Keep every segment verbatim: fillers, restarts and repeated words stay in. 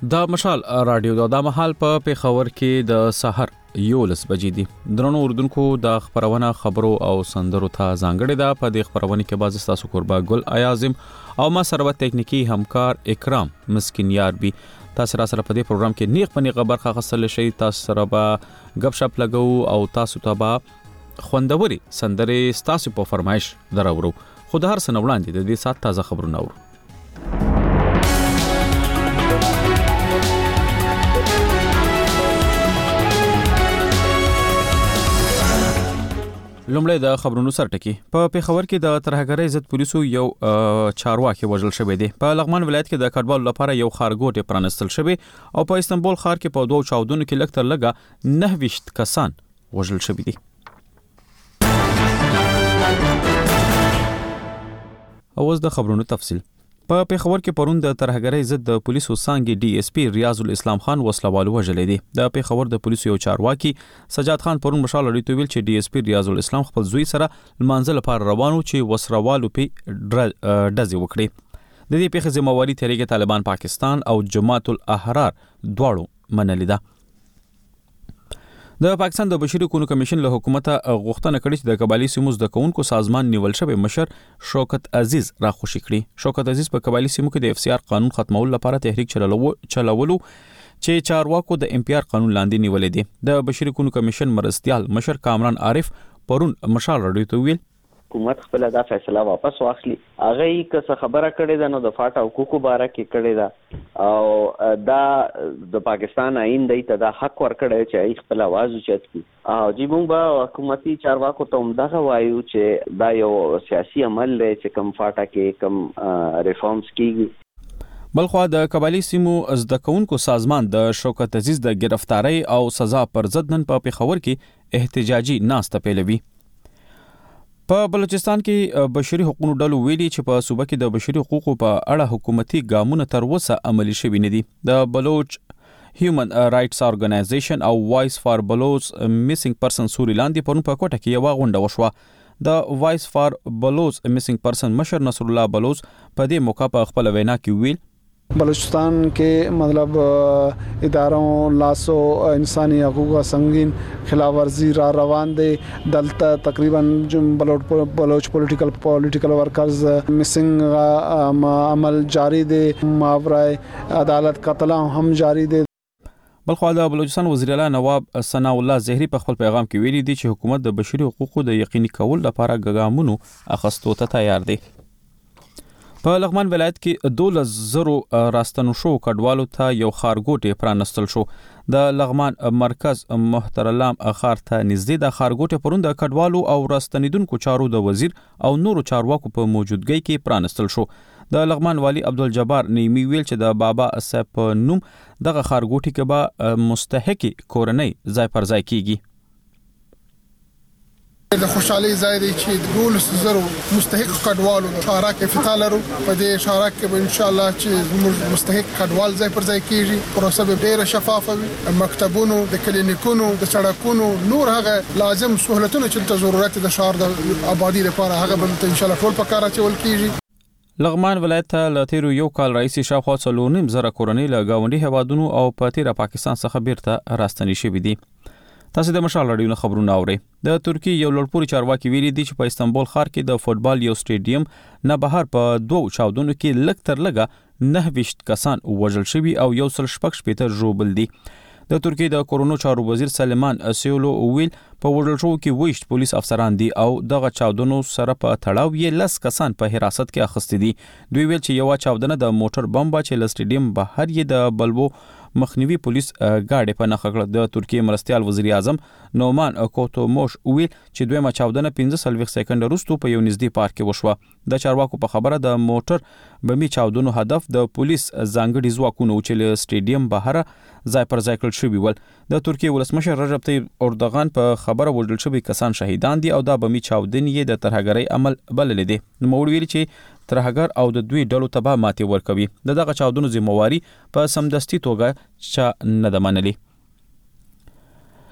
دا مشال رادیو دا, دا محل په پیښور کې د سحر یولس بجې دي. درنو اردوونکو د خبرونه خبرو او سندرو ته ځانګړې ده. په دې خبرونه کې باز تاسو قربا ګل ایازم او ما سره تکنیکی همکار اکرام مسکین یار بي. تاسو را سره په دې پروګرام کې نیغ پنیغه برخه غسل شي. تاسو سره به غب شپ لګو او تاسو ته به خوندوري سندرې تاسو په فرمایش دراورو. خو د هر څه وړاندې د دې سات تازه خبرونه اورو. لومړی د خبرونو سرټکی. په پیښور کې د ترهګرۍ ضد پولیسو یو چارواکي وژل شوی دی. په لغمان ولایت کې د کډوالو لپاره یو خارګوټ پرانستل شوی او په استنبول ښار کې په دوه چاودنو کې لږ تر لږه نه ویشت کسان وژل شوی دي. اوس د خبرونو تفصیل. په پیښور کې پرون د ترهګرۍ ضد د پولیسو څانګې ډي اس پی ریاض الاسلام خان وسلوالو وژلې دي. د پیښور د پولیسو یو چارواکي سجاد خان پرون مشال لري ویل چې ډي اس پی ریاض الاسلام خپل زوی سره لمانځل لپاره روانو چې وسروالو په ډزې وکړي. د دې پیښې ذمہواری تحریک طالبان پاکستان او جماعت الاحرار دواړو منلې ده. د پاکستان د بشري حقوقو کمیشن له حکومت غوښتنه کړې چې د قبایلی سیمو د کونکو سازمان نیول شوی مشر شوکت عزیز راخوشي کړي. شوکت عزیز په قبایلی سیمو کې د اف سی آر قانون ختمولو لپاره تحریک چلولو چې چارواکو د ام پی آر قانون لاندې نیولې دي. د بشري حقوقو کمیشن مرستيال مشر کامران عارف پرون مشال رډیو ته ویل حکومت خپل دا فیصله واپس واخلي. هغه یې که څه خبره کړې ده نو د فاټ حقوقو باره کې کړې ده او دا د پاکستان آئین دی ته دا حق ورکړی چې ای خپل आवाज اوچت کړي. او جی موږ به حکومتي چارواکو ته هم دغه وایو چې دا یو سیاسي عمل دی چې کم فاټه کې کم ریفارمز کیږي. بلخوا د قبایلی سیمو زده کوونکو سازمان د شوکت عزیز د گرفتاری او سزا پر ضد نن په پیښور کې احتجاجي ناسته پیلوي. په بلوچستان کې بشري حقوقو ډلو ویلي چې په صوبه کې د بشري حقوقو په اړه حکومتي ګامونه تر اوسه عملي شوي نه دي. د بلوچ هیومن رائټس ارګنایزیشن او وایس فار بلوچ میسنګ پرسن سوري لاندې پرون په کوټه کې یو غونډه وشوه. د وایس فار بلوچ میسنګ پرسن مشر نصر الله بلوچ په دې موقع په خپل وینا کې ویل بلوچستان کې مطلب اداروں لاسو انسانی حقوق سنگین خلاف ورزی را روان دي. دلته تقریبا بلوچ پولیټیکل پولیټیکل ورکرز مسنګ عمل جاری دي. ماورای عدالت قتل هم جاری دي. بلخو د بلوچستان وزیر اعلی نواب ثنا الله زهری په خپل پیغام کې ویلي دي چې حکومت د بشري حقوقو د یقیني کول لپاره ګامونه اخستو ته تیار دي. په لغمان ولایت کې دولس زرو راستنو شو کډوالو ته یو خارګوټ پرانستل شو. د لغمان مرکز محترلام خار ته نږدې د خارګوټ پرون د کډوالو او راستنیدونکو چارو د وزیر او نورو چارواکو په موجودګۍ کې پرانستل شو. د لغمان والی عبدالجبار نیمی ویل چې د بابا اسپ نوم دغه خارګوټ کې به مستحقي کورنۍ ځای پر ځای کیږي. د خوشحالي ځای دی چې دولس زرو مستحق کډوالو د شارک افتال لرو. په دې شارک کې به ان شاء الله چې مستحق کډوال ځای پر ځای کیږي. پروسه به ډیره شفافه وي. مکتبونو د کلینیکونو د سړکونو نور هغه لازم سہولتونه چې ته ضرورت د شهر د آبادی لپاره هغه به ان شاء الله ټول په کار اچول کیږي. لغمان ولایت ته ل تیرو یو کال رئیس شاوخوا څلور نیم زره کورنۍ له گاونډي هوادونو او په تیر پاکستان څخه بیرته راستنی شوې دي. تاسو د مشال رادیو خبرونه اورئ. د ترکی یو لوړپوړي چارواکي ویلي دي چې په استنبول ښار کې د فوتبال یو سټیډیم نه بهر په دوه چاودنو کې لږ تر لږه نه ویشت کسان وژل شوي او یو سل شپږ شپېته ژوبل دي. د ترکی د کورونو چارو وزیر سلیمان اسیولو ویل په وژل شوو کې ویشت پولیس افسران دي او دغه چاودنو سره په تړاو یې لس کسان په حراست کې اخیستي دي. دوی ویل چې یو چاودنه د موټر بم با چې ل سټیډیم بهر یې د بلبو مخنیوي پولیس ګاډي په نخښه کړ. د ترکیه مرستيال وزیر اعظم نومان کوتوموش ویل چې دویمه چاودنه پنځه سلويخ سکند وروسته په یو نږدې پارک کې وشوه. د چارواکو په خبره د موټر بمي چاودنو هدف د پولیس ځانګړي ځواکونو چې ل سټیډیم بهر ځای پر ځای کړل شوی ول. د ترکیه ولسمشر رجب طیب اردوغان په خبره وژل شوی کسان شهیدان دي او دا بمي چاودنې د ترهګرۍ عمل بلل دي. نو موږ ویل چې ترهګر او د دوی ډلو تبا ماتي ورکوي. د دغه چاودنو ذمہواری په سمدستي توګه چا نه د منلي.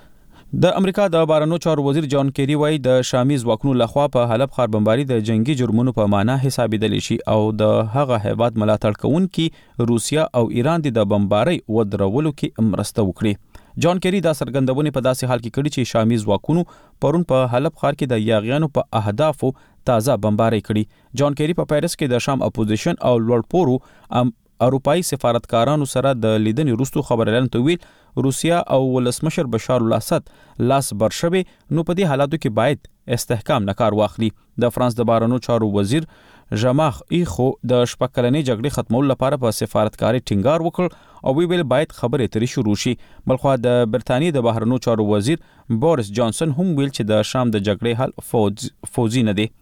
د امریکا د بهرنیو چارو وزیر جان کیری وایي د شامي ځواکونو لخوا په حلب ښار بمباري د جنگي جرمونو په معنا حسابېدل شي او د هغه هیواد ملاتړ کوونکي روسیا او ایران د بمباري ودرولو کې مرسته وکړي. جان کیری دا څرګندونه په داسې حال کې کړې چې شامي ځواکونو پرون په حلب ښار کې د یاغیانو په اهدافو تازه بمباري کړي. جان کیری په پیرس کې د شام اپوزیشن او لوړپوړو اروپایي سفارتکارانو سره د لیدنې وروسته خبريالانو ته ویل روسیا او ولسمشر بشار الاسد لاس برشوي نو په دې حالاتو کې باید استحکام نه کار واخلي. د فرانس د بهرنیو چارو وزیر ژماخ ایخو د شپږ کلنې جګړې ختمولو لپاره په سفارتکاري ټینګار وکړ او وی ویل باید خبرې اترې شروع شي. بلخو د برتانیې د بهرنیو چارو وزیر بوریس جانسن هم ویل چې د شام د جګړې حل فوز فوزي نه دی.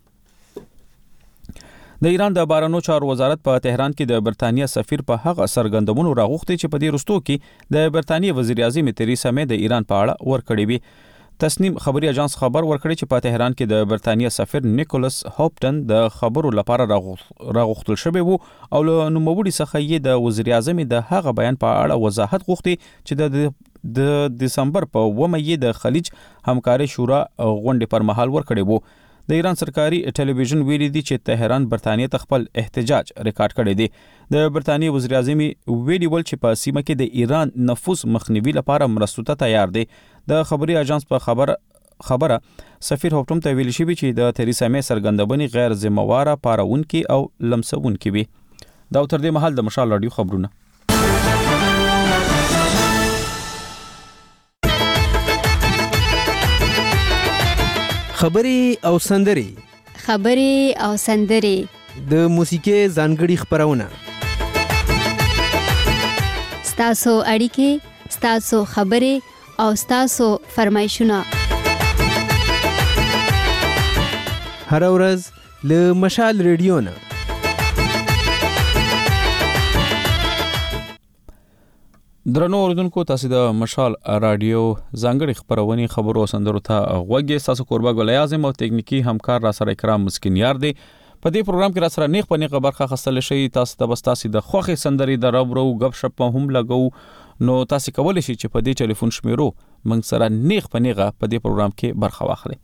د ایران د بهرنیو چارو وزارت په تهران کې د برتانیې سفیر په هغه سرګندونو راغوښتي چې په دې وروستو کې د برتانیې وزیر اعظم تریسا مې د ایران په اړه ورکړې وي. تسنیم خبري اژانس خبر ورکړي چې په تهران کې د برتانیې سفیر نیکولس هوپټن د خبرو لپاره راغوښتل شوی وو او له نوموړي څخه یې د وزیر اعظم د هغه بیان په اړه وضاحت غوښتي چې د د دسمبر په اوومه یې د خلیج همکاري شورا غونډې پر مهال ورکړي وو. د ایران سرکاري ټلویزیون ویلي دی چې تهران برتانیې ته خپل احتجاج ریکارډ کړی دی. د برتانیې وزیر اعظم ویلي ول چې په سیمه کې د ایران نفوذ مخنیوي لپاره مرستو ته تیار دی. د خبري اژانس په خبر خبره سفیر هوپټن ته ویل شوی چې د تریسا مې سرګندونې غیر ذمہواره پارونکي او لمسونکي وي. دا تر دې مهال د مشال رادیو خبرونه. خبري او سندري خبري او سندري د موسیقي ځانګړي خبرونه ستاسو اړیکې ستاسو خبري او ستاسو فرمایشونه هر ورځ له مشال ریډیو نه. درنو اوریدونکو تاسو د مشال رادیو ځانګړي خبرونه خبرو سندرو ته غوږی تاسو قربا ګل اعظم او تکنیکی همکار را سره کرام مسکین یار دی. په دې پروګرام کې را سره نیغ په نیغه برخه خستل شي. تاسو د بستاسي د خوخي سندري د ربرو غب شپ هم لګو نو تاسو کولای شئ چې په دې ټلیفون شمیرو موږ سره نیغ په نیغه په دې پروګرام کې برخه واخلئ.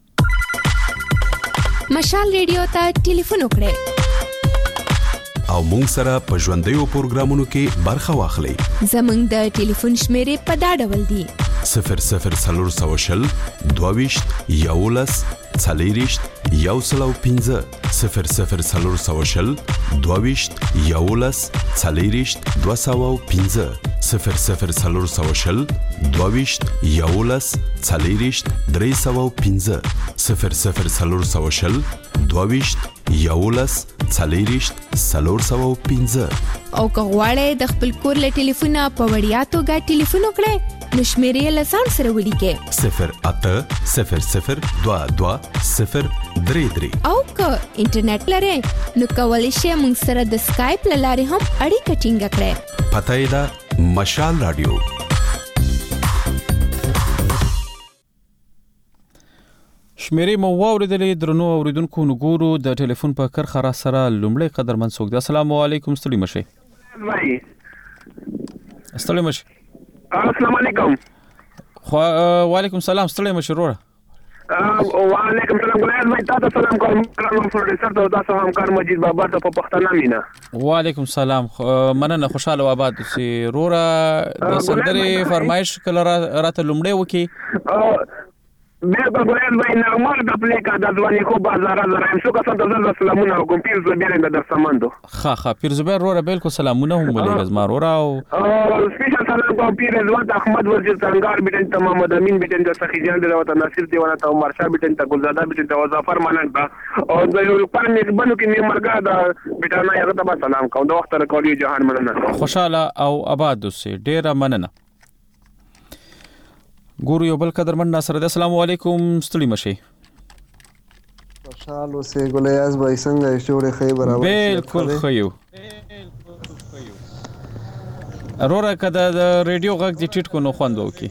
مشال ریډیو ته ټلیفون وکړئ او مونږ سره په ژوندیو پروګرامونو کې برخه واخلئ. زموږ د ټلیفون شمیرې په دا ډول دي: صفر صفر څلور سوه شل دوهویشت یولس څلېرویشت یو سل او پنځه صفر صفر څلور سوه شل دوهویشت یولس څلېرویشت دوه سوه او پنځه صفر صفر څلور سوه شل دوهویشت یولس څلېرویشت درې سوه او پنځه صفر صفر څلور سوه شل دوهویشت یولس څلېرویشت څلور سوه او پنځه. او که غواړئ د خپل کور له ټلیفونه په وړیا توګه ټلیفون وکړئ نو شمیرې له ځان سره ولیکئ: صفر اته صفر صفر دوه دوه صفر درې درې. او که انټرنیټ لرئ نو کولی شئ موږ سره د سکایپ له لارې هم اړیکه ټینګه کړئ. پته یې ده مشال رادیو. شمیرې مو واوریدلې. درنو اوریدونکو نو ګورو د ټلیفون په کرخه را سره لومړی قدرمن څوک دی. السلام علیکم. ستړي مشئ. ستړي مشئ. السلام علیکم. خو وعلیکم السلام. ستړي مشئ وروره. وعلیکم السلام. ګلایز بھائی تاسو سلام کوم. کرام پروډوسر ته تاسو همکار مجید بابا ته په پښتنه مینا. وعلیکم السلام. مننه. خوشاله و آباد اوسئ. وروره د سندرې فرمایش کله راته لومړی وکي. بالکل ګلایز بھائی نورمال د پلی کا د ځواني خو بازار زرایم شو که څنګه د سلامونه کوم پیر زبیر د درسمندو. ها ها پیر زبیر وروره بالکل سلامونه هم ولې زما وروره او سپیشل سلام کوم پیر رضوان احمد وزیر څنګهار بیٹن ته محمد امین بیٹن ته سخی جان د وطن ناصر دیوانه ته عمر شاه بیٹن ته ګلزاده بیٹن ته ظفر مانند او د یو پر میزبانو کې می مرګه د بیٹانه یو ته سلام کوم د وخت رکوړی جهان مننه. خوشاله او آباد اوسئ. ډیره مننه. ګورو یو بل قدرمن ناصر د السلام علیکم. ستړي مشئ. خوشاله اوسئ. ګلیاز بھائی څنګه جوړې خې برابر؟ بالکل خیو. اورora کده د ریډیو غږ د ټیټ کو نو خوندو کی.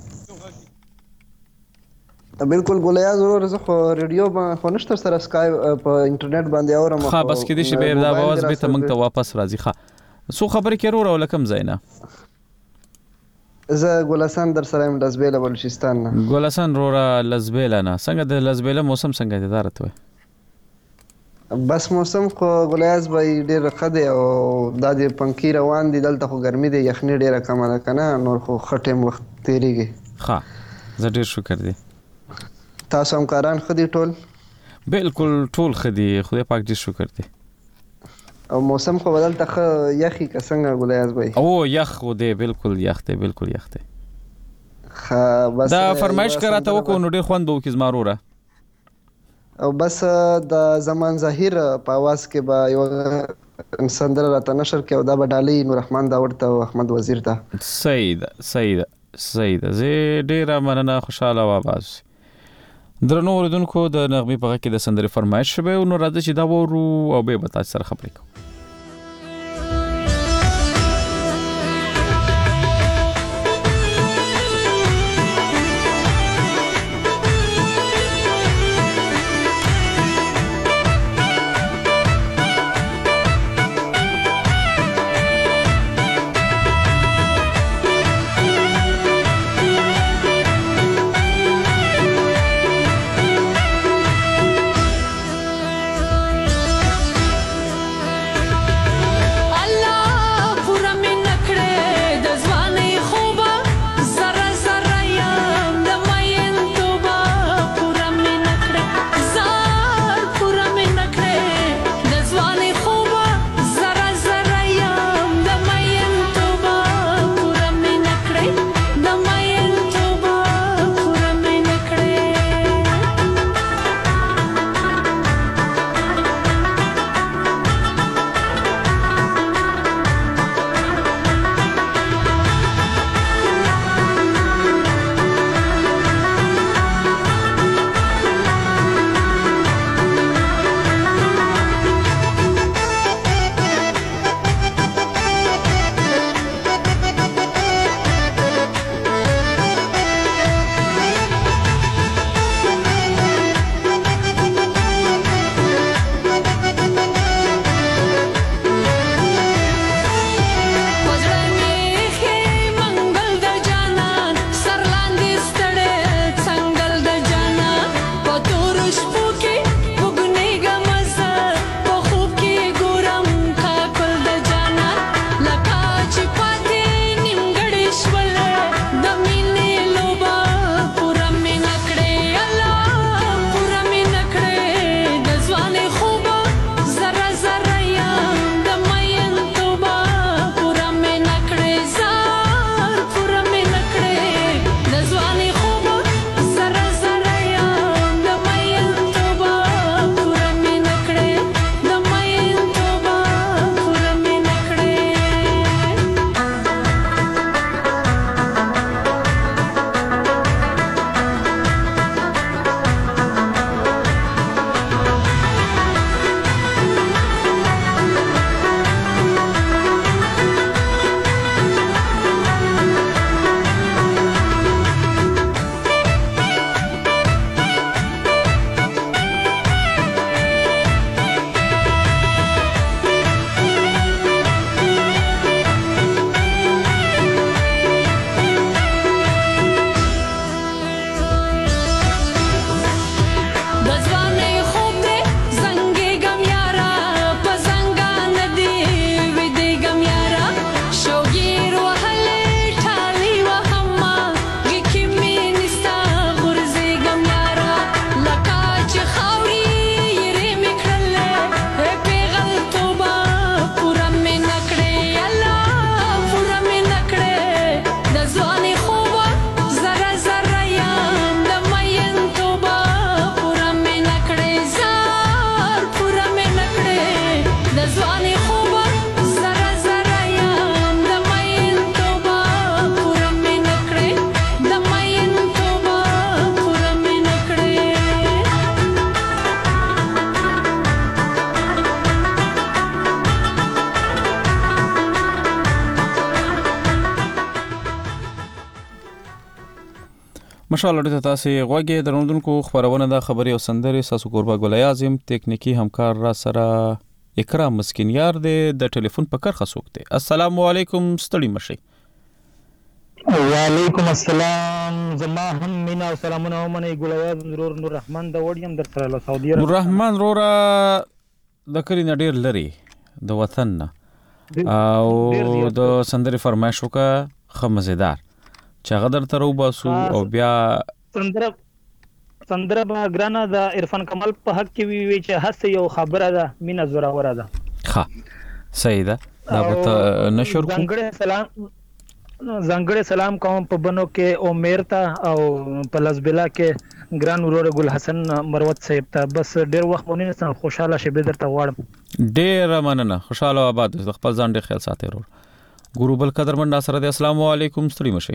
بالکل ګلیاز ورور زه خو ریډیو باندې خو نشته سره سکای په انټرنیټ باندې اورم. ها بس کې دې شی به دا आवाज به ته موږ ته واپس راځي. ښه سو خبرې کې ورور ولکم زینا زه ګلستان در سره يم لزبیله بلوچستان نه. ګلستان رورا لزبیله نه څنګه د لزبیله موسم څنګه دی دارته وي؟ بس موسم خو ګلیاز به ډېر ښه دی او دا د پنکي روان دي دلته خو ګرمي دی یخني ډېره کمه ده که نه نور خو ښه ټایم وخت تېرېږي. ښه زه ډېر شکر دی. تاسو همکاران ښه دي ټول؟ بالکل ټول ښه دي خدای پاک ډېر شکر دی. او موسم خو به دلته ښه یخي که څنګه ګلیاز به او یخ خو دی بالکل یخ دی بالکل یخ دی. ښه بس دا فرمایش که راته وکړو نو ډېر خوند به وکړي زما وروره. او بس د زمان ظاهر په اواز کې به یو سندره راته نشر کړي او دا به ډالۍ نوررحمان داوړ ته او احمد وزیر ته. صحیح ده صحیح ده صحیح ده زه ډېره مننه خوشحاله واواز. درنو اوریدونکو د نغمې په غږ کې د سندرې فرمایش شوی نو راځه چې دا وورو او بیا به تاسو سره خبرې کوو. مشال لري تاسو غوږی درنودونکو خبرونه د خبري او سندري ساسو قربا ګولای اعظم ټیکنیکی همکار را سره اکرام مسکینیار د ټلیفون په کرخه سوکته. السلام علیکم ستړي مشي. وعلیکم السلام. زما هم مینا او سلامونه ومنئ. ګلایاز نور نور رحمان د وړیم در سره له سعودي عرب. نور رحمان رورا د کلی نه ډیر لري د وطن نه او د سندري فرمایش وکړه خه مزیدار چې هغه درته وباسو او بیا سندره سندره به ګرانه د عرفان کمال په حق کې وی وی چې هڅه یو خبره ده مینا زوراوره ده. ښه صحیح ده. دا به نشر کو. ځانګړی سلام ځانګړی سلام کوم په بنو کې او میرتا او په لزبلا کې ګران ورور ګل حسن مروت صاحب ته. بس ډیر وخت مونږ نه خوشاله شې درته واړم. ډیر مننه. خوشاله آباد د خپل ځان ډیر خیال ساتي ورور. ګورو بل قدرمن سره د السلام علیکم ستړي مشي.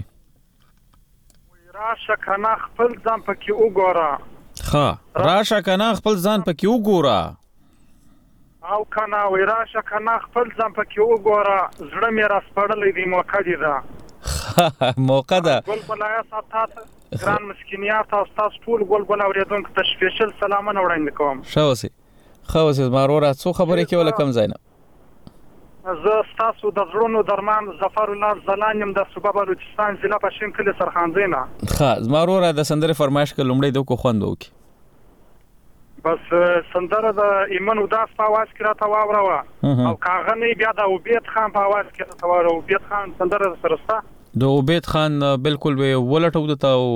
راشه کنه خپل ځان پکې وګوره. ها راشه کنه خپل ځان پکې وګوره. او کنه وای راشه کنه خپل ځان پکې وګوره. زړه مې راسپړلې دی موقع دی دا. موقع ده. ګل بلایا ساتات ګران مسکینیات او تاسو ټول ګل بل اوریدونکو ته سپیشل سلامونه وړاندې کوم. شاوسی خوسی مارورا څو خبرې کې ولا کم زاینه. زه تاسو د زړونو درمان ظفر الله زلانیم د صوبه بلوچستان ضلع پښین کلی سرخانزینا. ښه مارورا د سندره فرمایش کې لومړی د کو خوند وکي. بس سندره د ایمن وداس په आवाज کې راته واوره او کاغنی بیا د عبید خان په आवाज کې راته واوره. عبید خان سندره سرستا د عبید خان بالکل به ولټو دته او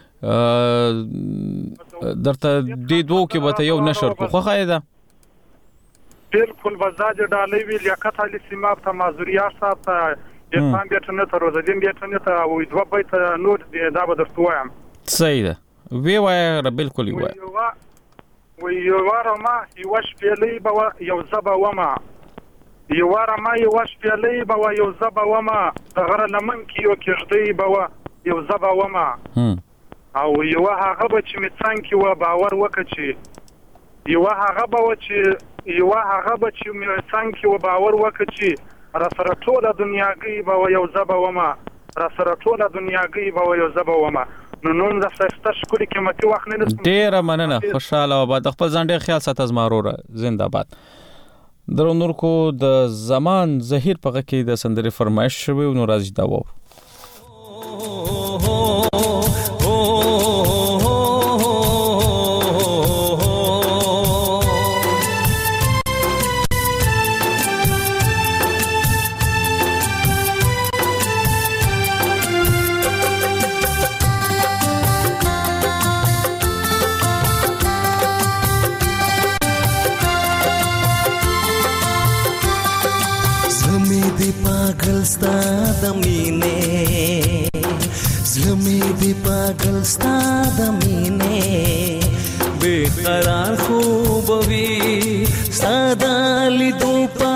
درته د دوه کې به یو نشر کو خو خایده بالکل وزاج ډالۍ وی لیاقت علي سیماب ته مازوریار صاحب ته یفان بیٹنه ته روزدین بیٹنه ته او دوه بیت نور دا به درته وایم. صحیح ده وی وای بالکل وی وی یو ورما یو شپېلې به یو زبا وما یو ورما یو شپېلې به یو زبا وما د غره لمن کې یو کېږدی به یو زبا وما او یو هغه به چې می څنګه و باور وکړي یو هغه به چې یو هغه به چې می څنګه و باور وکړي را سره ټوله دنیاګي به یو زبا وما را سره ټوله دنیاګي به یو زبا وما. نو نن د فستا شکر قیمتي وخت نه نس ډیر مننه. خوشاله آباد خپل ځان ډیر خیال سات از ماروره زنده باد. درو نور کو د زمان زهیر په کې د سندري فرمایش شوی نو راځي دا و. ستا د مینې زلمې دی پاگل ستا د مینې بے قرار خوب وی ستا د لیدو په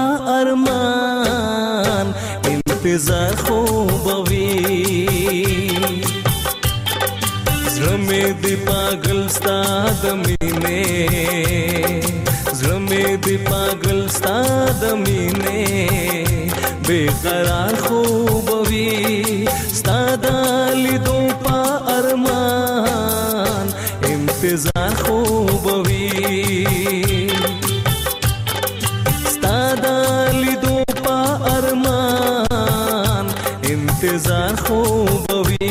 ارمان انتظار خوب وی زلمې دی پاگل ستا د مینې زلمې دی پاگل ستا د مینې بے قرار خوب وی ستا د لیدو په ارمان انتظار خوب وی ستا د لیدو په ارمان انتظار خوب وی.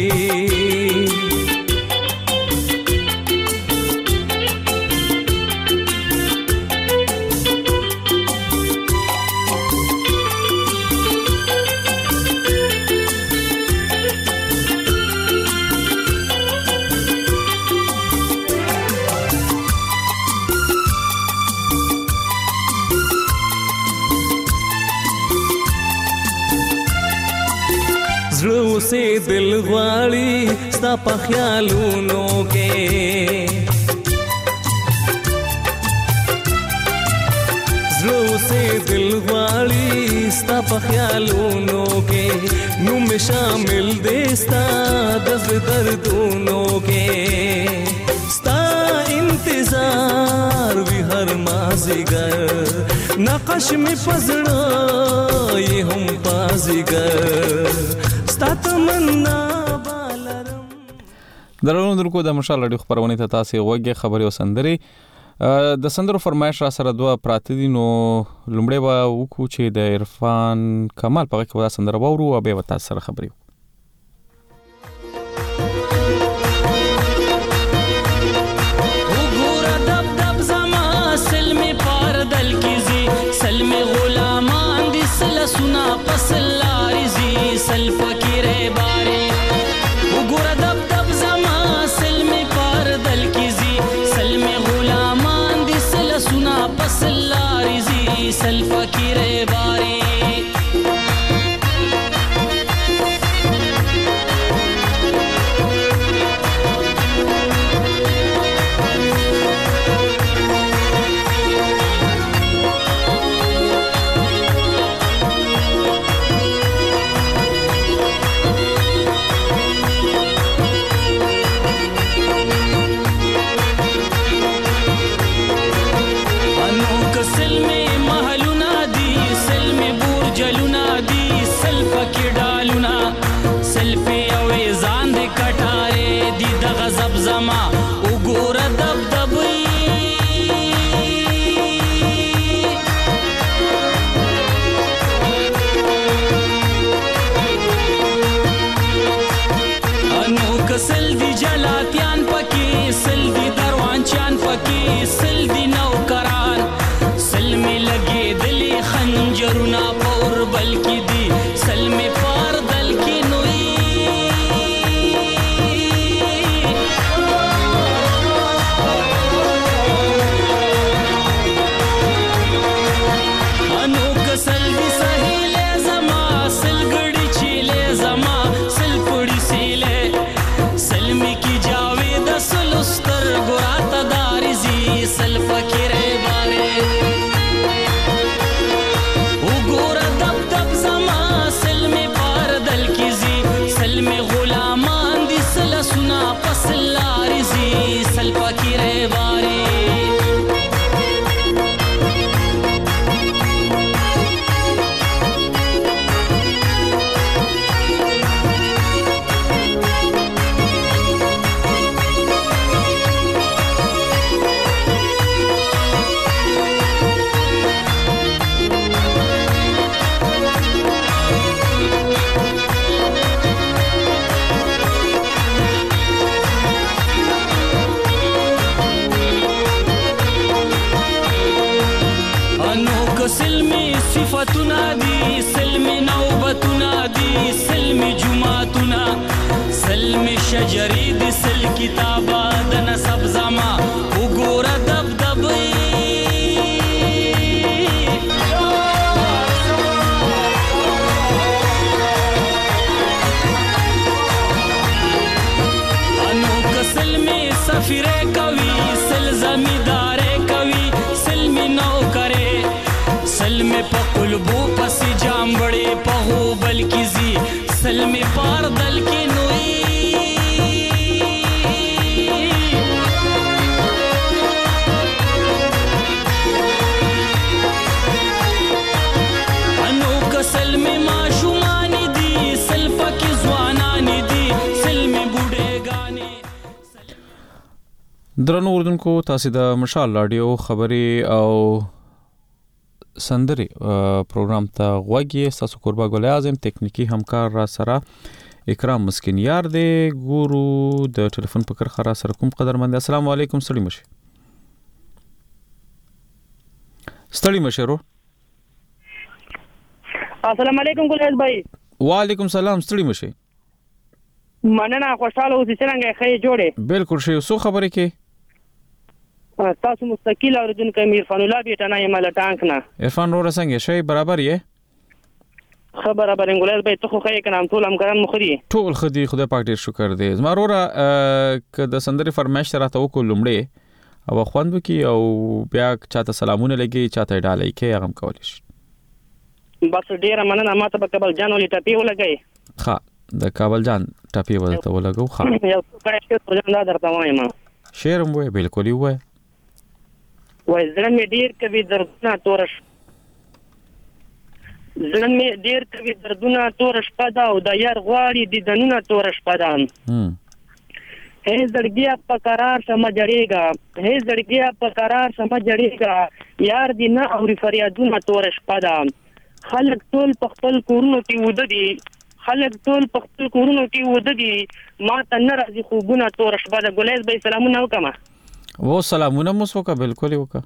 से दिल वाली स्ता په خیالونو کې زلو سے دل والی ستا په خیالونو کې نو میں شامل دے ستا دز دردونو کې ستا انتظار وی هر مازیګر نقش میں پزړه یہ هم پازیګر درونو درکو د مشال لړ خبرونه ته تاسو وګه خبري او سندري د سندرو فرمایش را سره دوه پراته دي نو لومړی به وکړو چې د عرفان کمال په کې ودا سندره وورو او به تاسو سره خبري زلمی کی جاوید سلستر گرات دارزی سل فکر باره وګور دب دب زما سلمی پاردل کی زی سلمی غلامان دی سل سنا پسلارزی سل فکر باره سلمی صفتنا دی سلمی نوبتنا دی سلمی جمعتنا سلمی شجری دی سل کتابا د نسب زما وګوره دب دبی انو کسلمی سفیره کوي سل زمیداره کوي سلمی نو کرے سلم په قلبو پس جامبړې په هو بلکی زی سلم پار دل کې نوئی انو که سلم معشومان دی سلف کې ځوانان دي سلم بوډېګانی درنو اردوونکو تاسو د مشال رادیو خبري او سندري پروګرام ته غوږی تاسو قربا ګل اعظم ټکنیکی همکار را سره اکرام مسکین یار دی ګورو د ټلیفون په کر خرا سره کوم قدرمند السلام علیکم ستړي مشه ستړي مشه رو السلام علیکم ګل اعظم بھائی وعلیکم سلام ستړي مشه مننه خوشاله اوسې څنګه خې جوړه بالکل شی سو خبره کې تاسو مستقیل اوریدونکو عرفان الله بیٹا نه یمل ټانک نه عرفان رو څنګه شی برابر یې خبره برنګولای به ته خو خې کنام ټول امکان مخري ټول خدي خدای پاک ډیر شکر دی زما رورا ک د سندري فرمایش راته وکول لمړې او خوند کی او بیا چاته سلامونه لګي چاته ډالې کې هغه کول شي بس ډیر مننه ماته په کابل جان ولې ټپی ولګي ها د کابل جان ټپی ولته ولګو ها یو څه کړه چې ځان درته وایم شعر مو بالکل وای وای زړه مې ډیر کوي دردونه تورش زړه مې ډیر کوي دردونه تورش پدا او د یار غواړي د دنونه تورش پدا هم هي زړګیا په قرار سم جړېګا هي زړګیا په قرار سم جړېګا یار دې نه اوري فریادونه تورش پدا خلک ټول په خپل کورونو کې وددي خلک ټول په خپل کورونو کې وددي ما ته نه راځي خوبونه تورش پدا ګلیز به سلامونه وکما वो سلامونه مو وکا بالکل وکا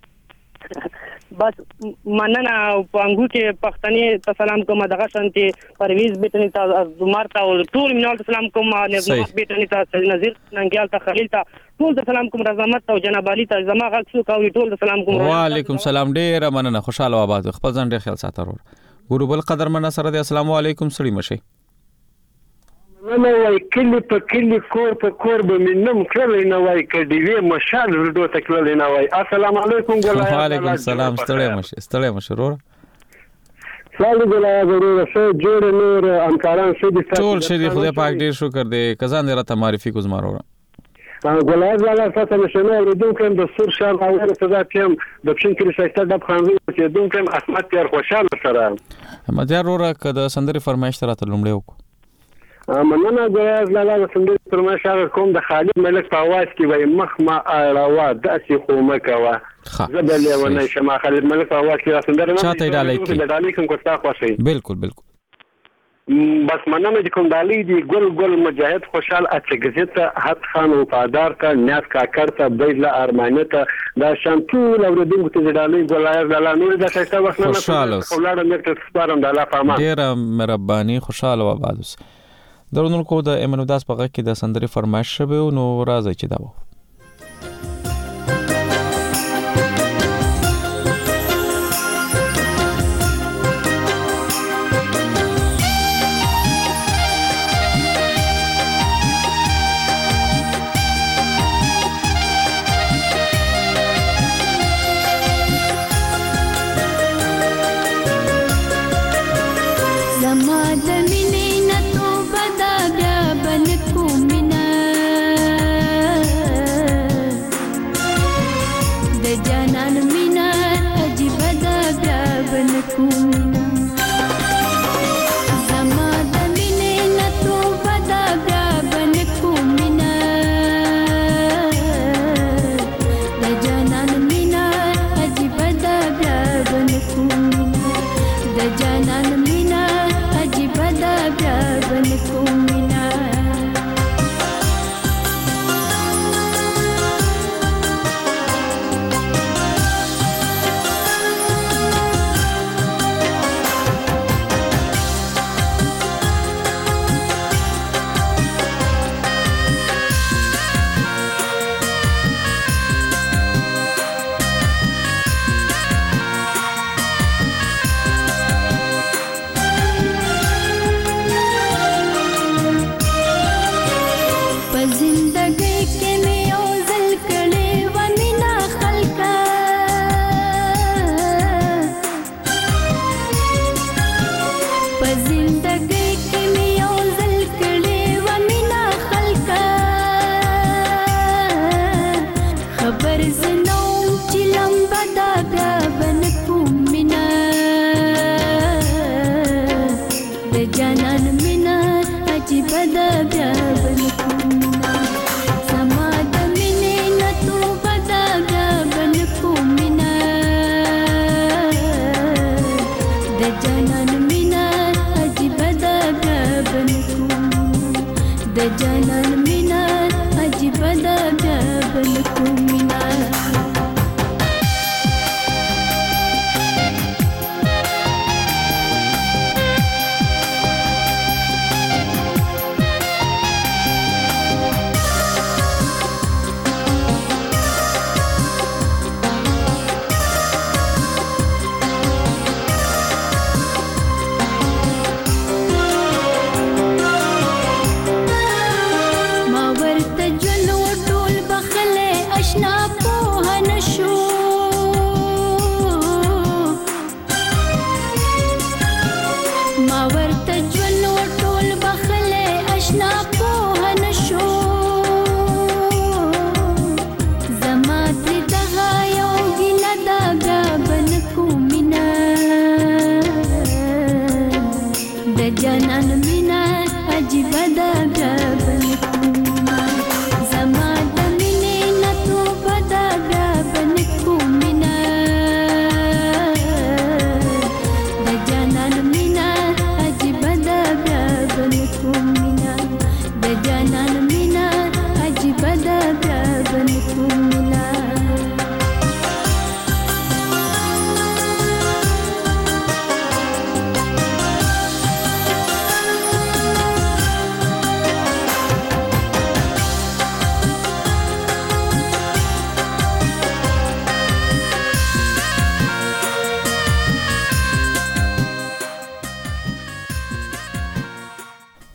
بس مننه پنګو کې پښتني ته سلام کوم دغه شانتي پرویز بیٹنی ته زمارتا او ټول مینال سلام کوم نظام بیٹنی ته نذیر ننګیال ته خلیل ته ټول سلام کوم رضامت او جناب علي ته زما غږ شو کوي ټول سلام کوم وعلیکم سلام ډیر مننه خوشاله آباد خپل ځان ډیر خیال ساتره ګورو بل قدر من سره د السلام علیکم سړي مشي نو وای کلی په کلی کور په کور به منم کړل نه وای کډی وی مشال ورډو تکل نه وای السلام علیکم ګلای وعلیکم سلام ستړی مشه ستړی مشه ورور سلام ګلای ورور څه جوړ نور همکاران څه دي ټول شه دي خدای پاک ډیر شکر دی کزان راته معرفي کو زما ورور ګلای زاله تاسو نشنه ورډو کوم د سور شال غوړ صدا کوم د پښین کې شایسته د خانوي چې دوم کوم اسمت تیر خوشاله سره مدار ورور کده سندري فرمایش راته لومړی وک مننه ګویا لاله سندري فرمایش کوم د خالد ملک په आवाज کې وای مخ ما اړه داسې خو مکوا زبلې ونه شمه خالد ملک په आवाज کې سندري نه چاته ډالې کې ډالې کوم کوستا خوشي بالکل بالکل بس مننه کوم ډالې دی ګل ګل مجاهد خوشحال اڅګزته حد خان وفادار کا نیاز کا کرتا بیل ارمانته دا شانتول اوردونکو ته ډالې ګلای لاله نور د شایسته وخت نه خولاړه مې سپارم د الله پامان ډیر مهرباني خوشاله و آباد درونو کو د امنو داس په غږ کې د سندري فرمایش شوه نو راځي چې دا و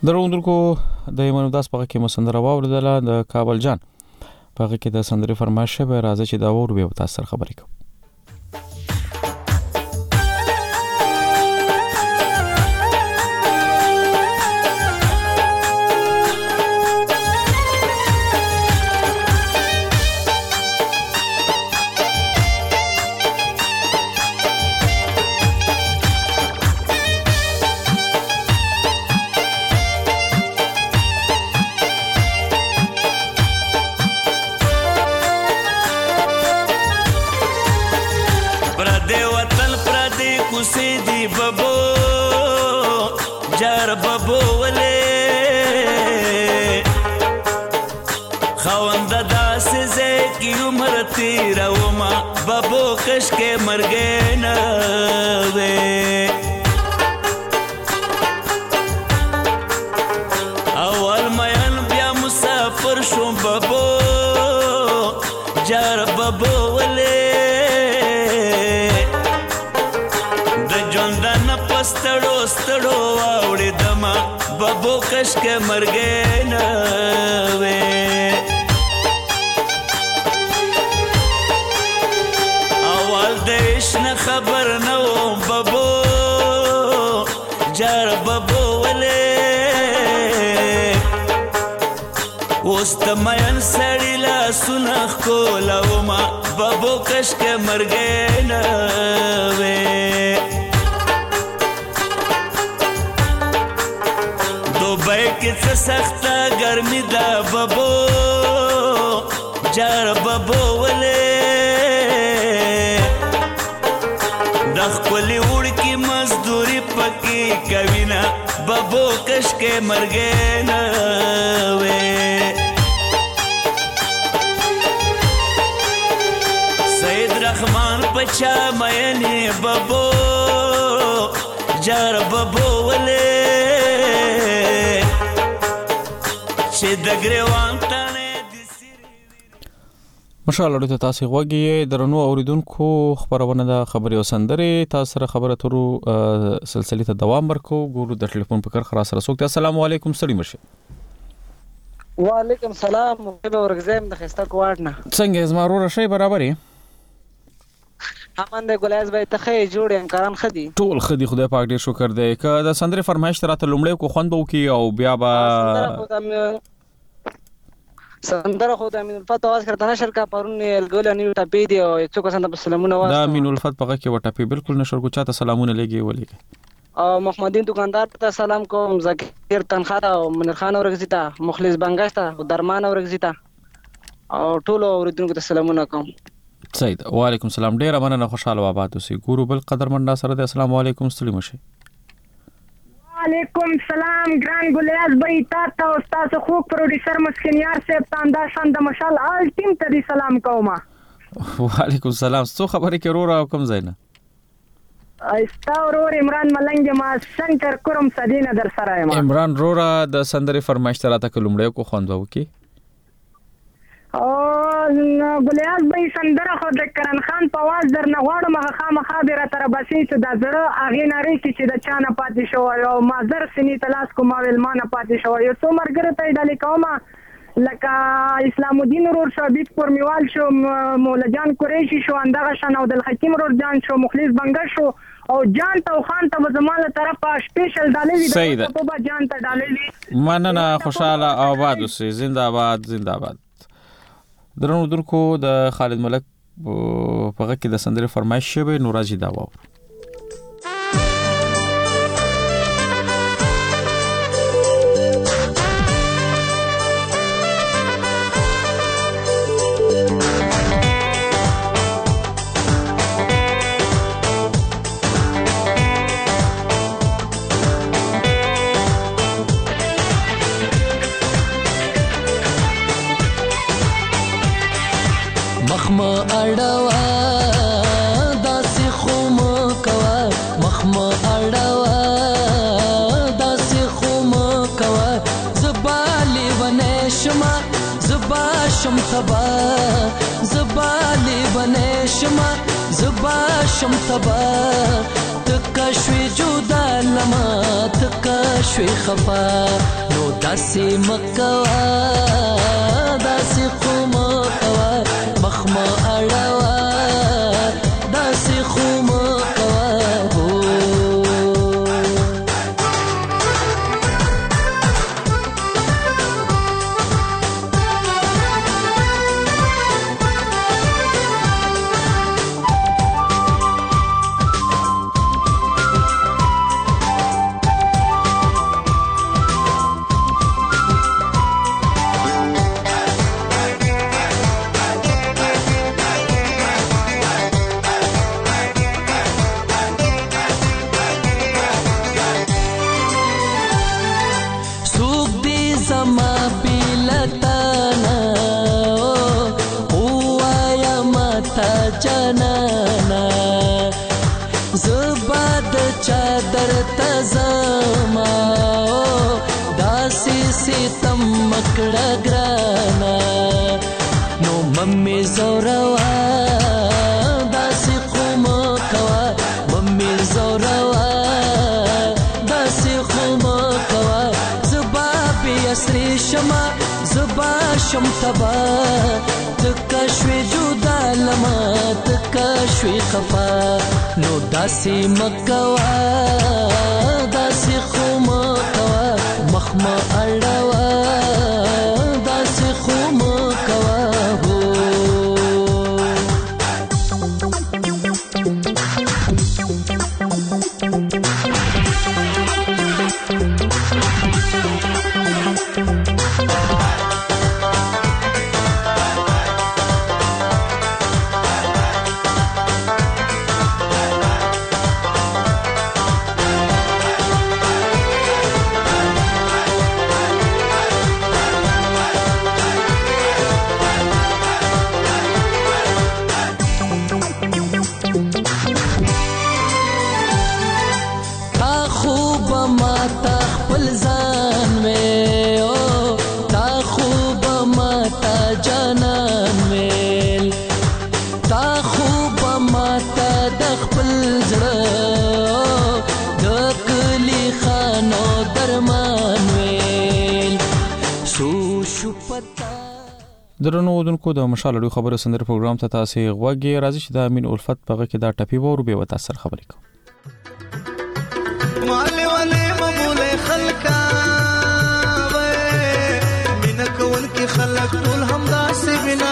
دروندونکو د ایمان داس په کې مسندره واوردله د کابل جان په کې د سندري فرمایش به راځي چې دا ور به تاسو خبرې کوم. بابو کش کے مر گئے نا وے اول مین بیا مسافر شو بابو جار بابو ولے د جوندن پستړو ستړو واوړې دما بابو کش کے مر گئے نا وے خبر نو بابو جار بابو ولے وستمین سړی لا سنخ کولا وما بابو کش کے مر گئے نا وے دوبئی کې څه سخته ګرمي دا بابو جار بابو ولے خپلی وړکی مزدوری پکی کوینا بابو کش کے مر گئے نا وے سید رحمان پچا مینی بابو جار بابو ولے چې د ګریوان تانه مشاله ته تاسو غوږی درنو اوریدونکو خبرونه د خبري وسندري تاسو سره خبره ترو سلسله ته دوام ورکو ګورو د ټلیفون په کار خلاص رسوک السلام علیکم ستړي مرشه. وعلیکم السلام مبه ورغزم د خسته کوټنه څنګه زمارو رشي برابرې امن د ګلایز به ته خې جوړ امکان خدي ټول خدي خدای پاک ډیر شکر دی ک د سندري فرمایش تراته لومړی کو خوند بو کی او بیا با سندره خو د امین الفت आवाज کړه نشر کا پرون الګول نیو ټپی دی او یو څوک سند سلامونه واسه دا امین الفت پغه کې وټپی بالکل نشر کو چاته سلامونه لګي ولګي او محمدین دکاندار ته سلام کوم ذکر تنخواه او منیر خان اورغزیتا مخلص بنگاشتا درمان اورغزیتا او ټول اوریدونکو ته سلامونه کوم. سید وعلیکم السلام ډیر مننه خوشاله آباد اوسئ ګورو بل قدرمندا سره د السلام علیکم ستړي مشه. وعلیکم سلام ګران ګلیاز بای تاسو او تاسو خو پروډوسر مسکینیار صاحب تاندا شاند مشال آل ټیم ته دی سلام کوم. وعلیکم السلام څو خبرې کې رو را کوم زینا ایستا ورور عمران ملنګ ما شنکر کوم سدینه در سره یم. عمران رورا د سندري فرمایش تراته کلمړې کو خوند وو کی او ګلیاز بای سندره خو د کرن خان په واز در نه غواړم هغه خامخا به تر بسې چې د زړه اغه نری چې د چانه پاتې شو او مازر سنی تلاس کوم ویل مان پاتې شو یو څو مرګره ته ډالې کومه لکه اسلام الدین ورور شابیت پر میوال شو مولا جان قریشی شو اندغه شان او د حکیم ورور جان شو مخلص بنگا شو او جان ته خان ته زماله طرفه سپیشل ډالې وی په جان ته ډالې وی مننه خوشاله آباد اوسئ زنده باد زنده باد. درنو درکو د خالد ملک په کې د سندري فرمایش شوی نورازي دا و مخما اړوا داسې خوم کوا مخما اړوا داسې خوم کوا زبالي ونه شما زبا شم تبا زبا لیبنه شما زبا شم تبا تکا شوی جدا لما تکا شوی خفا نو داسی مکوا داسی خوم کوا مخم اڑوا داسی خوم کوا ہو چادر تزما داسي ستم مکړه ګرانا نو ممي زوروا داسي قوم کوا ممي زوروا داسي قوم کوا زبا بيسري شما زبا شم تبا تکشوي جدا لما تکشوي خفا نو داسي مکوا داسي خوم کوا مخم اڑوا داسي خوم کوا هو درنو ودونکو د مشال اړو خبره سندر پروګرام ته تاسو غوږی راځي چې د امین الفت پغه کې دا ټپی وورو به وتا سر خبرې کو مال ولې مبول خلکا وې مين کول کې خلک ټول هم داسې بنا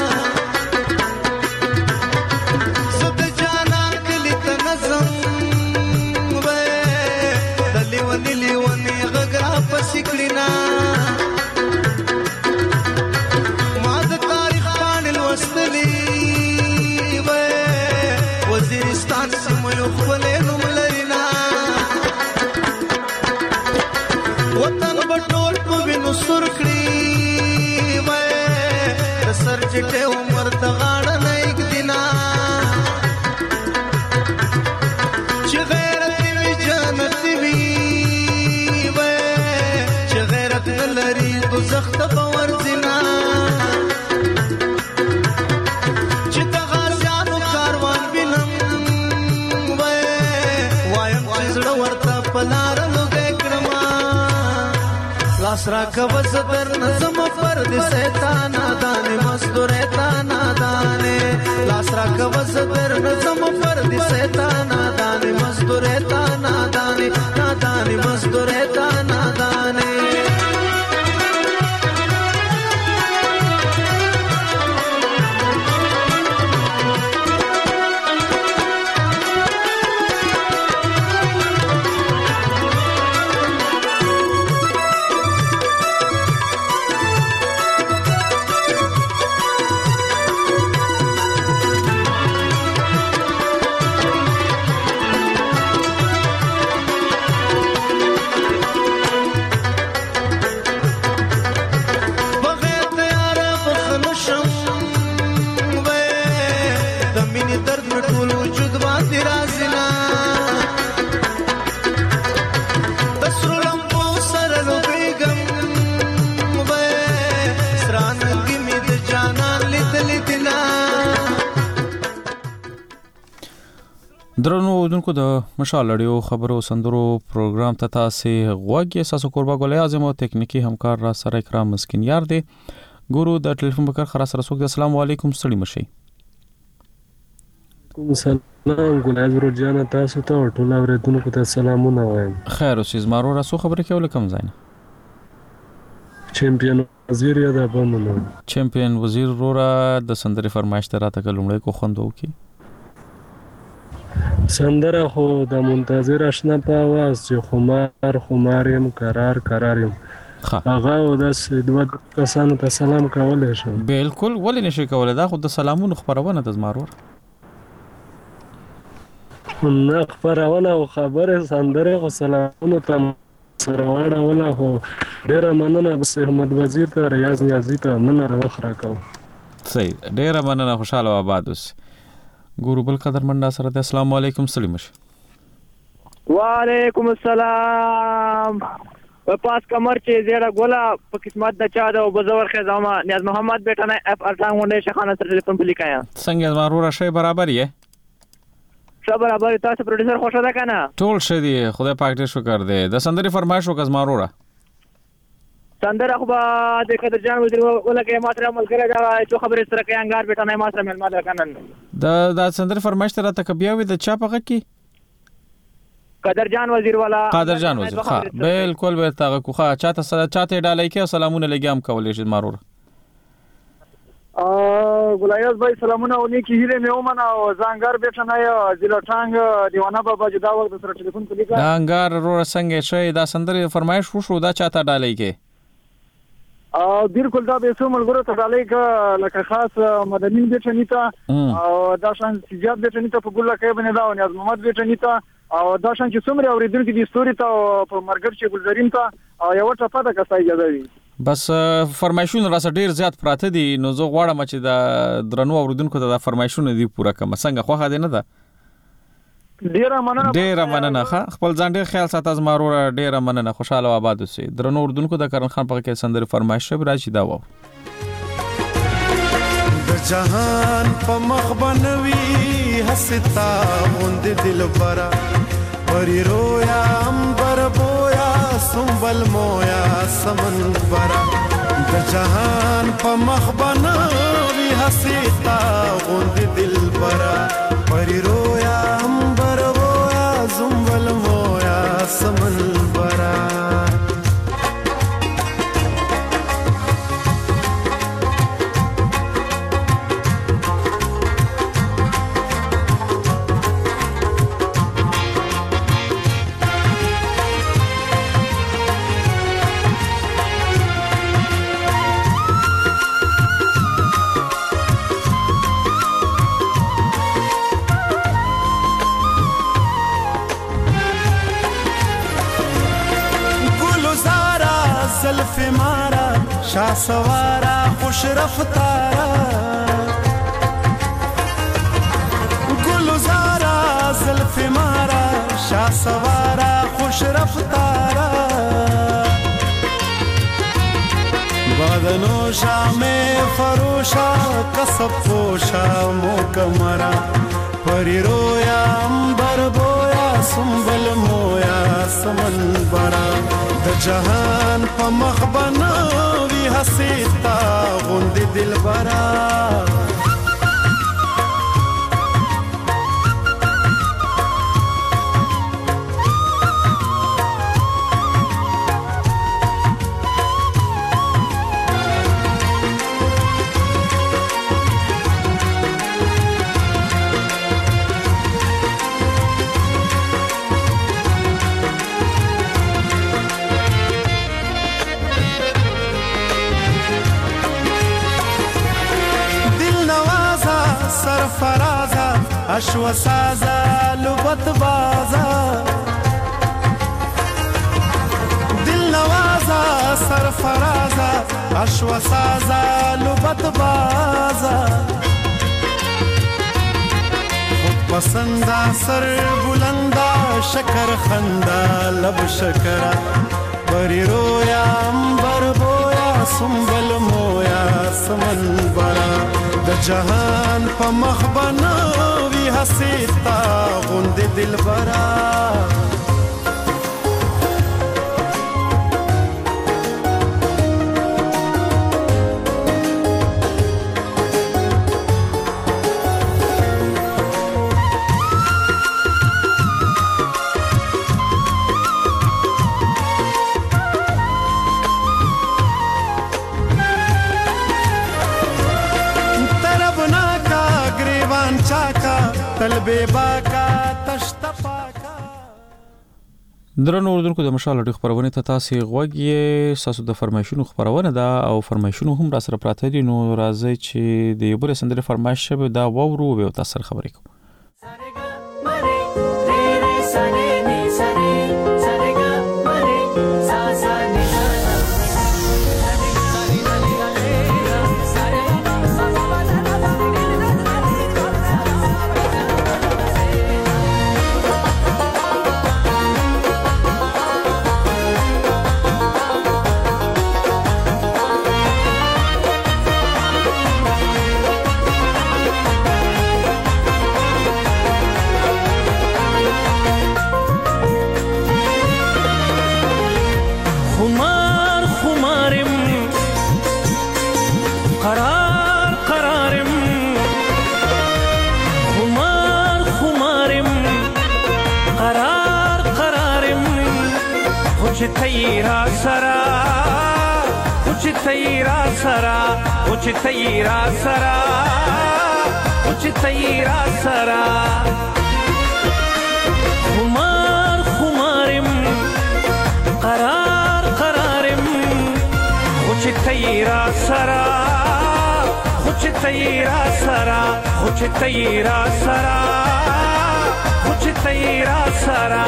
سد جانا کلی تنظم وې دلی ونی لیونی غغرا پسکړینا وزیرستان سیمو یو خپلې نوم لرينا وطن بټول په وینو سر کړی وای د سر چټه عمر ته غاړه نه یک دینا چې غیرت وی جنت وی وای چې غیرت لري دوزخ ته باور دینا پلار لوګې کړما لاس را کوز در نظم پر دې شیطان دانه مزدور تانا دانه لاس را کوز در نظم پر دې شیطان دانه مزدور تانا دانه دانه مزدور تانا دانه ودونکو د مشال لړیو خبرو سندرو پروګرام ته تاسو غوږی اساسو قربا ګولې اعظم او تکنیکی همکار را سره اکرام مسکین یار دی ګورو د ټلیفون بکر خرا سره سوګ السلام علیکم ستړي مشي کوم سلام ګلایز ورجان تاسو ته ټول اوریدونکو ته سلامونه وایم خیر اوسې زمارو را سو خبره کول کم ځای چمپیون وزیر یا د بمنو چمپیون وزیر رورا د سندري فرمایش ته راته کلمړې کو خوندو کی سندره خو د منتظر آشنا په आवाज چې خمار خماریم قرار قراریم هغه او د دوه کسانو ته سلام کولای شم بالکل ولې نشي کولای دا خو د سلامونو خبرونه د زمارور نه خبرونه او خبره سندره خو سلامونو ته سره واړه ولا خو ډیره مننه بس احمد وزیر ته ریاض نیازی ته مننه وخره کوم صحیح ډیره مننه خوشاله آباد اوس ګورو بل قدر منډه سره د السلام علیکم سلیمش وعلیکم السلام په پاس کمر چې زیړه ګولا په قسمت د چا د بزور خزامه نیاز محمد بیٹا نه اف ارټان ونده شخانه سره ټلیفون بلیکایا څنګه زمارو شی برابر یې څه برابر تاسو پروډوسر خوشاله ده کنه ټول شه دی خدای پاک دې شکر دې د سندري فرمایش وکړ زمارو سندره خو به د قدر جان وزیر ولکه ما سره عمل کړی دا چې خبرې سره کې انګار بیٹا نه ما سره مل ماده کنن دا د سندره فرمایش تر ته کبیا وي د چا پغه کې قدر جان وزیر والا قدر جان وزیر ها بالکل به تاغه کوخه چاته سره چاته ډالای کې سلامونه لګیام کولې شي مارور ا ګلایز بھائی سلامونه ونی کی هیله مې ومنه او زنګار بیٹا نه ضلع ټانګ دیوانه بابا جدا وخت سره ټلیفون کولی کا دا انګار رو څنګه شي دا سندره فرمایش وشو دا چاته ډالای کې او بالکل دا به څومره ګورو ته ډالۍ ک لکه خاص مدني بیٹنیتا او دا شان سجاد بیٹنیتا په ګل کې باندې دا او نیاز محمد بیٹنیتا او دا شان چې څومره اوریدونکو دي ستوري ته په مرګر چې ګلزرین ته او یو ټپه ده که اجازه وي بس فرمایشونه را ډیر زیات پراته دي نو زه غواړم چې دا درنو اوریدونکو ته دا فرمایشونه دی پوره کم څنګه خوخه دي نه ده ډیره مننه ډیره مننه خپل ځان ډیر خیال ساتل زمارو ډیره مننه خوشاله آباد اوسئ درنو اردوونکو د کرن خان په کې سندره فرمایش شب راشي دا و د جهان په مخ بنوي حستا مند دل برا پری رویا امبر بویا سنبل مویا سمن برا د جهان په مخ بنوي حستا مند دل برا پری رویا زنبل مویا سمن برا زلف مارا شاه سوارا خوش رفتارا گلزارا زلف مارا شاه سوارا خوش رفتارا بادنوشا میں فروشا کسب پوشا موکمرا پری رویا امبر بویا سنبل مویا سمن برا د جهان په مخ بنوي حسیتا غوندي دل برا فرازا اشو سازا لبت بازا دل نوازا سر فرازا اشو سازا لبت بازا خود پسندا سر بلندا شکر خندا لب شکرا بری رویا امبر بویا سنبل مویا سمن برا د جهان په مخ بنوي حسیتا غوند دلبرا درنو اوردونکو د مشال اړیخ خبرونه ته تاسو غوږی ساسو د فرمایشونو خبرونه ده او فرمایشونو هم را سره پراته دي نو راځي چې د یو بل سندره فرمایش شوه دا وورو به تاسو خبرې کوم تیرا سرا کچھ تیرا سرا کچھ تیرا سرا کچھ تیرا سرا خمار خمارم قرار قرارم کچھ تیرا سرا کچھ تیرا سرا کچھ تیرا سرا کچھ تیرا سرا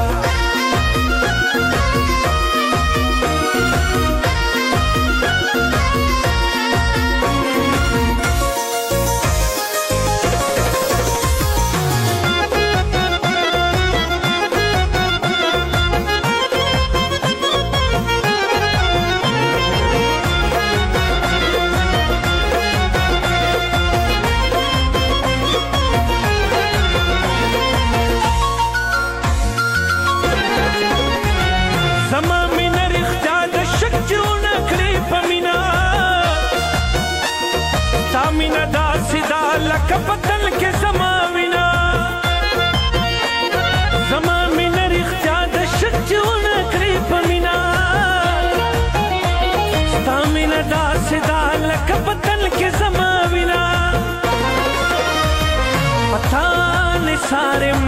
کپتل کې زماوینا زمامین رښتیا د شچونه کړی پمینا ستامین دا سدا لکپتل کې زماوینا پتا نثارم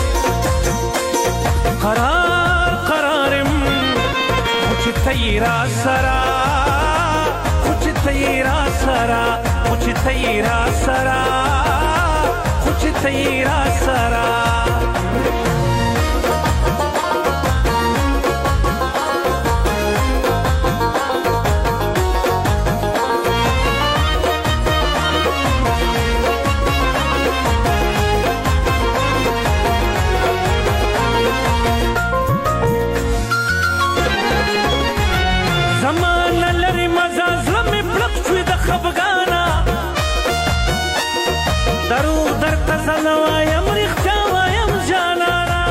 قرار قرارم کچھ تیرا سرا کچھ تیرا سرا کچھ تیرا سرا کچھ تیرا سرا زمان لري مزاز لمې پلک شوي د خفګانا درو درته زه وایم رښتیا وایم جانانا.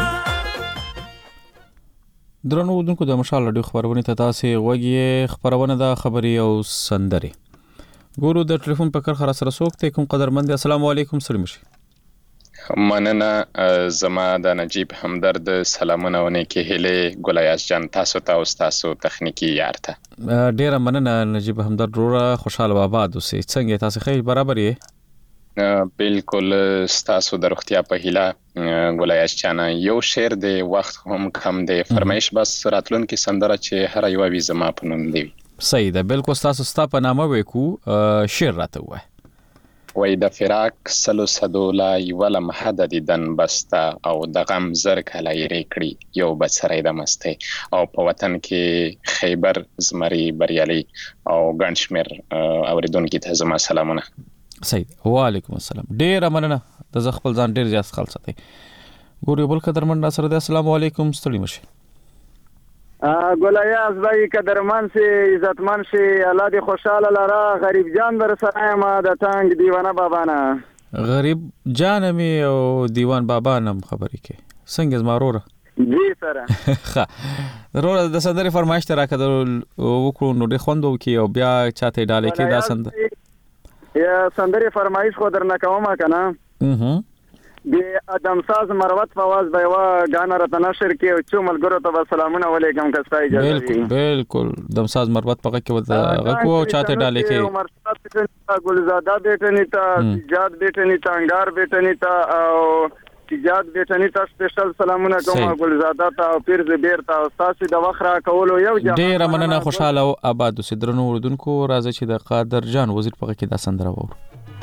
درنو اردوونکو د مشال رادیو خبرونه ته تاسو غوږی خبرونه د خبري او سندري ګورو د ټلیفون په کار سره څوک ته کوم قدرمند السلام علیکم سلام شي مننه زما د نجیب همدرد سلامونه ونه کې هله ګلیاس جان تاسو ته او تاسو تخنیکی یار ته ډیره مننه نجیب همدرد روره خوشاله آباد اوسئ څنګه تاسو خیر برابر یې بالکل تاسو د روغتیا په هیله ګلیاس جان یو شعر د وخت هم کم دی فرمایش بس راتلون کې سندره چې هر یو وی زما په نوم دی صحیح ده بالکل تاسو ستا په نامه وکو شعر راته وای وای د فراق سلو صدولا یولا محد دیدن بستا او د غم زر کله یې کړی یو بڅری د مسته او په وطن کې خیبر زمری بریالي او ګنشمیر اوریدونکو ته زما سلامونه صحیح وعلیکم السلام ډیر مننه د خپل ځان ډیر زیات خلک ساتي ګوري بل قدرمن سره د السلام علیکم ستړي مشه ګولیاز بای قدرمن سي عزتمن شي الله دې خوشاله لرا غریب جان در سره ما د ټانګ دیوانه بابا نه غریب جان می او دیوان بابا نم خبرې کې څنګه زماروره جی سره ښه وروره د سندرې فرمایش ته راکړه وکړو نو ډېر خوند وکړي او بیا چاته ډالۍ کې دا سندره یا سندرې فرمایش خو درنه کومه که نه د ادمساز مروت په آواز به یوه ګانه راته نشر کړي او څو ملګرو ته به سلامونه ولیږم که ستا اجازه وي بالکل دمساز مروت په غږ کې ورته غږ وو او چاته ډالۍ کې عمرشاه بیټني ته ګلزاده بیټني ته سجاد بیټني ته انګار بیټني ته او سجاد بیټني ته سپیشل سلامونه کوم ګلزاده ته او پیر زبیر ته او ستاسو د وخت راکولو یو ډېره مننه خوشحاله او آباد اوسئ درنو اورېدونکو راځئ چې د قادر جان وزیر په غږ کې دا سندره واورو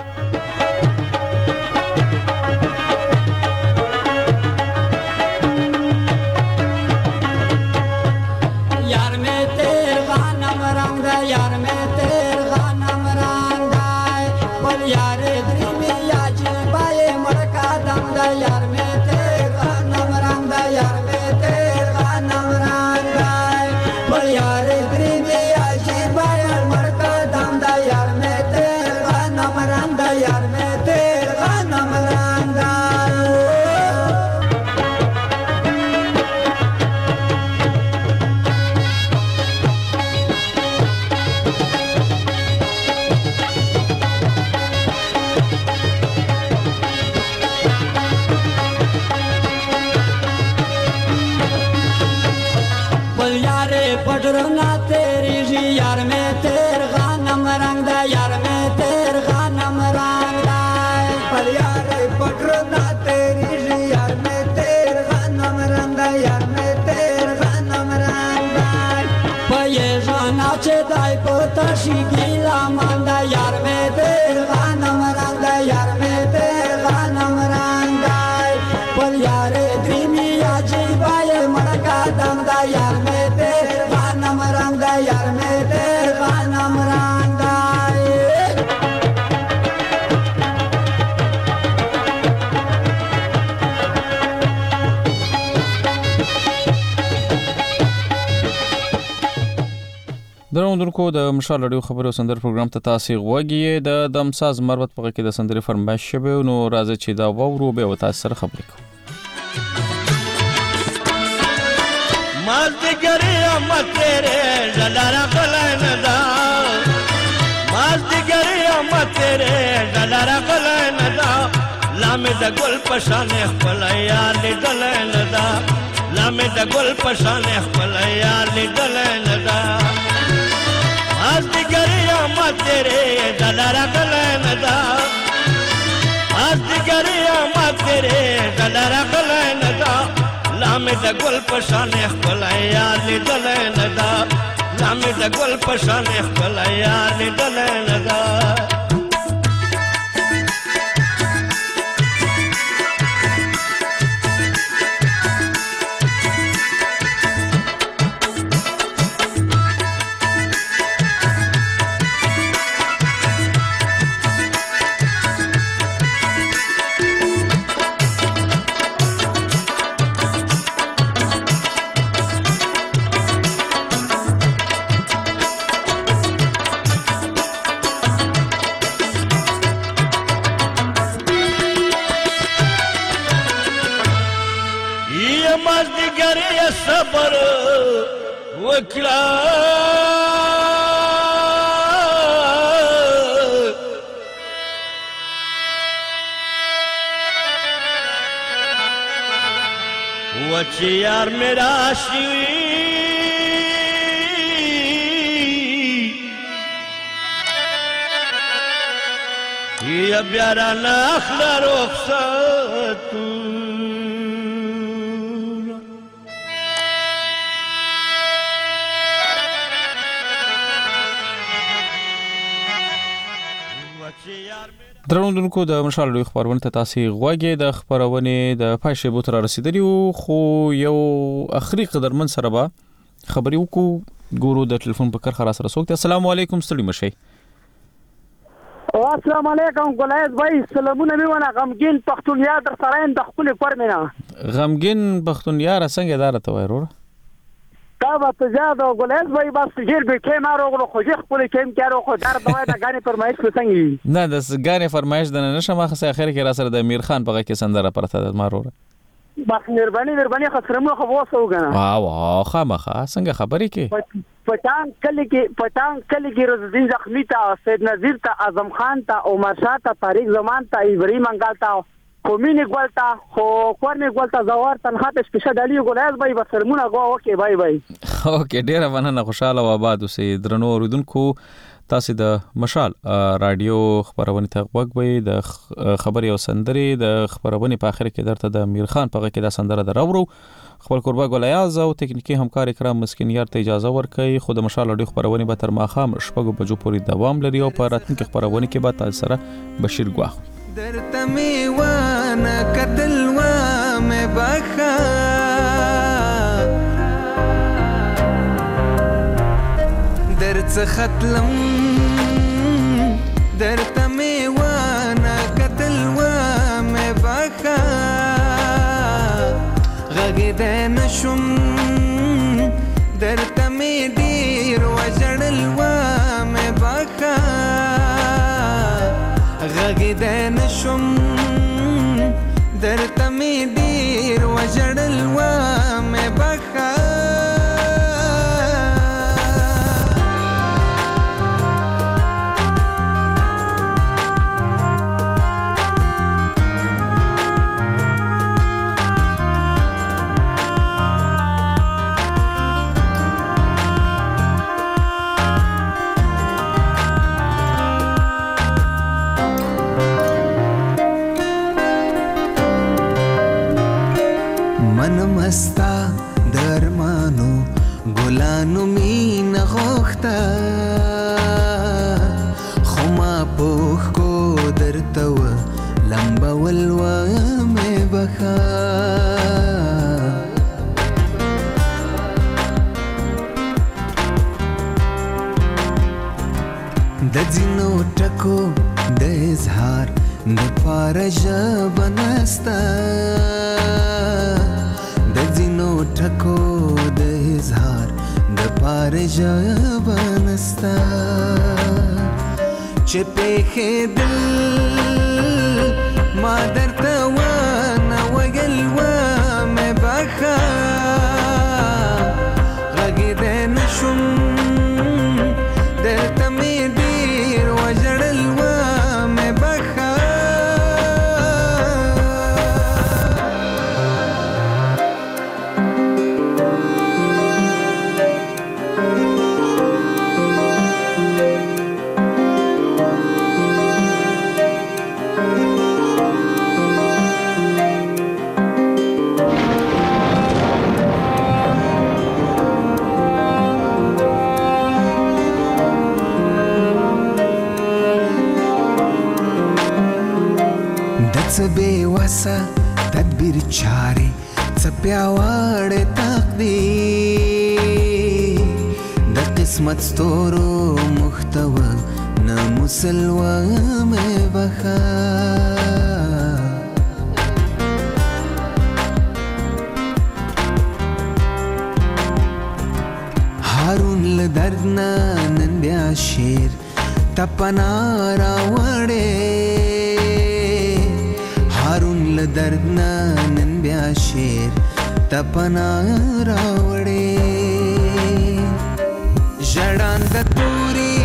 درنوونکو د مشال رادیو خبرو سندر پروګرام ته تاسو غوږی د دمساز مروت په کې د سندرې فرمایش شوه نو راځي چې دا وورو به وتا سره خبرې کوو مازدګری امت تیرے زلارا قلندا مازدګری امت تیرے زلارا قلندا لامه د ګل پشان خپل یار لیدلندا لامه د ګل پشان خپل یار لیدلندا مازدګری امت تیرے زلارا قلندا مازدګری امت تیرے زلارا قلندا لامه د ګل پشان خپل یار لیدلندا لامه د ګل پشان خپل یار لیدلندا صبر وکړه وچ یار میرا شي یا بیارا نخلا رخصت درنوونکو د مشال رادیو خبرونه ته تاسو غوږی د خبرونه د پښې بوتره رسیدلی خو یو اخري قدرمن سره به خبري وکړو ګورو د ټلیفون په کار خلاص رسوک السلام علیکم ستړي مشي السلام علیکم ګلایز بھائی سلامونه میونه غمگین پختونیا در سره د خپل فرمنه غمگین پختونیا څنګه دار ته وای ورور تا با تجاد او ګلیز وای بس جیل به کې ما روغلو خو ځخ خپل کې کارو خو در دوه د غانې فرمایش وسنګي نه د غانې فرمایش د نشه ما خسه اخر کې را سره د امیر خان په کې سندره پرته د ماروره بس مهرباني مهرباني خسرمو خو وسو غنا واو خامخه څنګه خبرې کې پټان کلی کې پټان کلی کې رزدین زخمی ته سید نذیر ته اعظم خان ته عمر شاه ته طارق زمان ته ابراهیم انګال ته کومینی ګولتا خو کورنی ګولتا زوار تنها ته سپیشل علی ګولایز بای بسرمونه غو اوکې بای بای اوکې ډیر مننه خوشاله و آباد اوسې درنو اوریدونکو تاسو د مشال رادیو خبرونه ته وګ وي د خبري او سندري د خبرونه په اخر کې درته د امیر خان په کې د سندره دراورو خپل قربا ګولایز او تکنیکی همکار کرام مسکین یار ته اجازه ورکړي خو د مشال رادیو خبرونه به تر ماخام شپږ بجو پورې دوام لري او په راتلونکي خبرونه کې به تاسو سره بشیر ګواخ درته می وانا کتل و مې بخا درڅ ختلم درته می وانا کتل و مې بخا غږ دې نشم درته می ډیر وجړل و مې بخا غږ دې نشم درته می ډیر وجړل و مې بخا مستا درمانو ګلانو مين غوخته خما پوخ کو درته و لمبا ولوا مې بخا د ځینو ټکو د اظهار د پارژ بنستا د ځینو ټکو د اظهار د پارژ بنستا چې په دل ما درته و نه وګل و مې بخا غږ دې نشم درته مې ډیر وجړل و مې بخا بېوسه تدبیر چارې څه پیاوړې تقدیر د قسمت ستورو محتوه نه مسلوه مې بخا هارون له درد نه نن بیا شعر تپنا راوړې هارون له درد نه نن بیا شعر تپنا راوړې ژړانده توري